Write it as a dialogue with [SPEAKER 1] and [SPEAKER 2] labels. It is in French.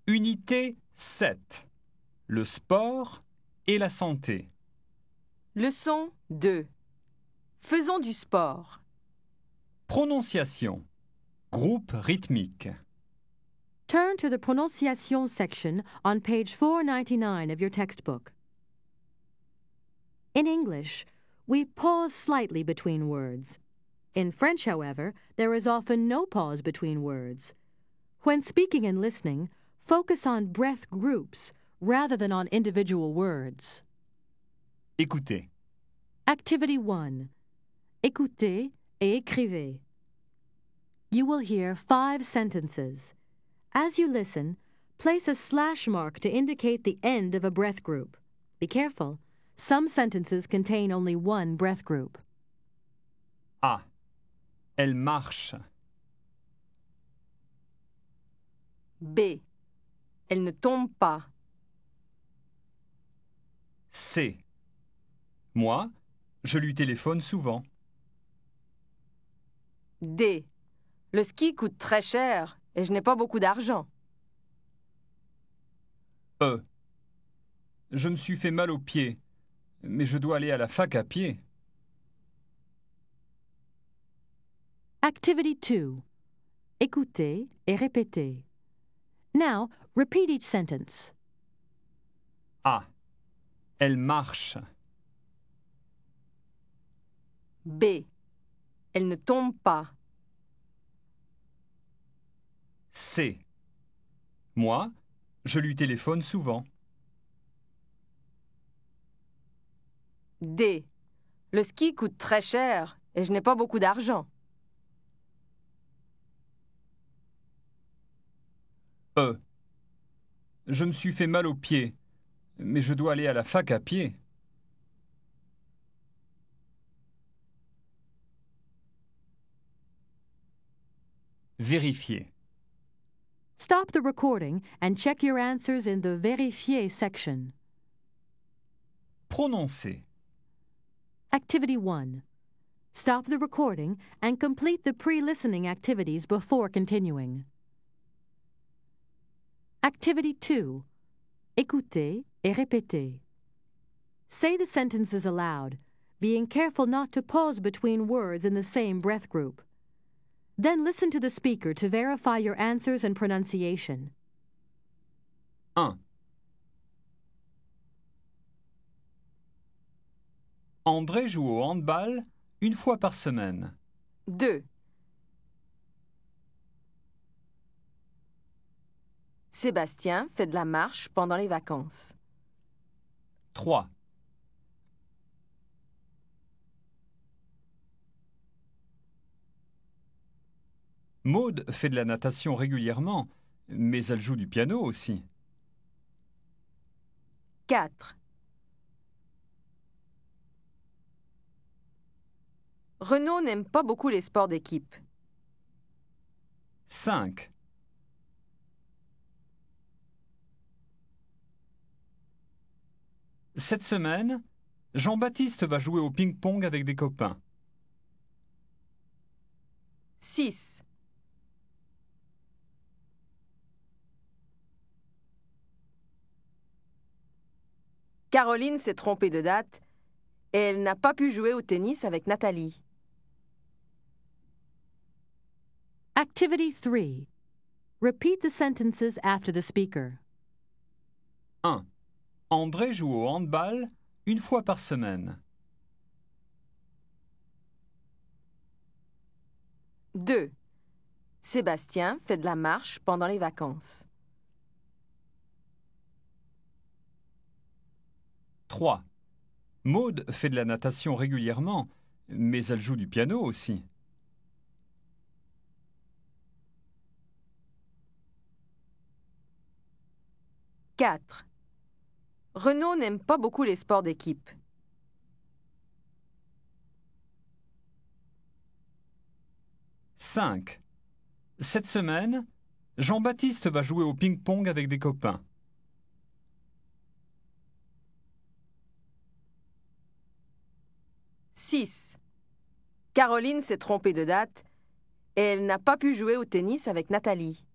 [SPEAKER 1] Unité 7. Le sport et la santé.
[SPEAKER 2] Leçon 2. Faisons du sport.
[SPEAKER 1] Prononciation. Groupe rythmique.
[SPEAKER 3] Turn to the pronunciation section on page 499 of your textbook. In English, we pause slightly between words. In French, however, there is often no pause between words. When speaking and listening, focus on breath groups rather than on individual words.
[SPEAKER 1] Écoutez.
[SPEAKER 3] Activity 1. Écoutez et écrivez. You will hear 5 sentences. As you listen, place a slash mark to indicate the end of a breath group. Be careful. Some sentences contain only one breath group.
[SPEAKER 1] A. Elle marche.
[SPEAKER 2] B. Elle ne tombe pas.
[SPEAKER 1] C. Moi, je lui téléphone souvent.
[SPEAKER 2] D. Le ski coûte très cher et je n'ai pas beaucoup d'argent.
[SPEAKER 1] E. Je me suis fait mal aux pieds, mais je dois aller à la fac à pied.
[SPEAKER 3] Activity 2. Écoutez et répétez. Now, repeat each sentence.
[SPEAKER 1] A. Elle marche.
[SPEAKER 2] B. Elle ne tombe pas.
[SPEAKER 1] C. Moi, je lui téléphone souvent.
[SPEAKER 2] D. Le ski coûte très cher et je n'ai pas beaucoup d'argent.
[SPEAKER 1] E. Je me suis fait mal aux pieds, mais je dois aller à la fac à pied. Vérifier.
[SPEAKER 3] Stop the recording and check your answers in the Vérifier section.
[SPEAKER 1] Prononcer.
[SPEAKER 3] Activity 1. Stop the recording and complete the pre-listening activities before continuing. Activity 2. Écoutez et répétez. Say the sentences aloud, being careful not to pause between words in the same breath group. Then listen to the speaker to verify your answers and pronunciation.
[SPEAKER 1] 1. André joue au handball une fois par semaine.
[SPEAKER 2] 2. Sébastien fait de la marche pendant les vacances.
[SPEAKER 1] 3. Maude fait de la natation régulièrement, mais elle joue du piano aussi.
[SPEAKER 2] 4. Renaud n'aime pas beaucoup les sports d'équipe.
[SPEAKER 1] 5. Cette semaine, Jean-Baptiste va jouer au ping-pong avec des copains.
[SPEAKER 2] 6. Caroline s'est trompée de date et elle n'a pas pu jouer au tennis avec Nathalie.
[SPEAKER 3] Activity 3. Repeat the sentences after the speaker.
[SPEAKER 1] 1. André joue au handball une fois par semaine.
[SPEAKER 2] 2. Sébastien fait de la marche pendant les vacances.
[SPEAKER 1] 3. Maude fait de la natation régulièrement, mais elle joue du piano aussi.
[SPEAKER 2] 4. Renaud n'aime pas beaucoup les sports d'équipe.
[SPEAKER 1] 5. Cette semaine, Jean-Baptiste va jouer au ping-pong avec des copains.
[SPEAKER 2] 6. Caroline s'est trompée de date et elle n'a pas pu jouer au tennis avec Nathalie.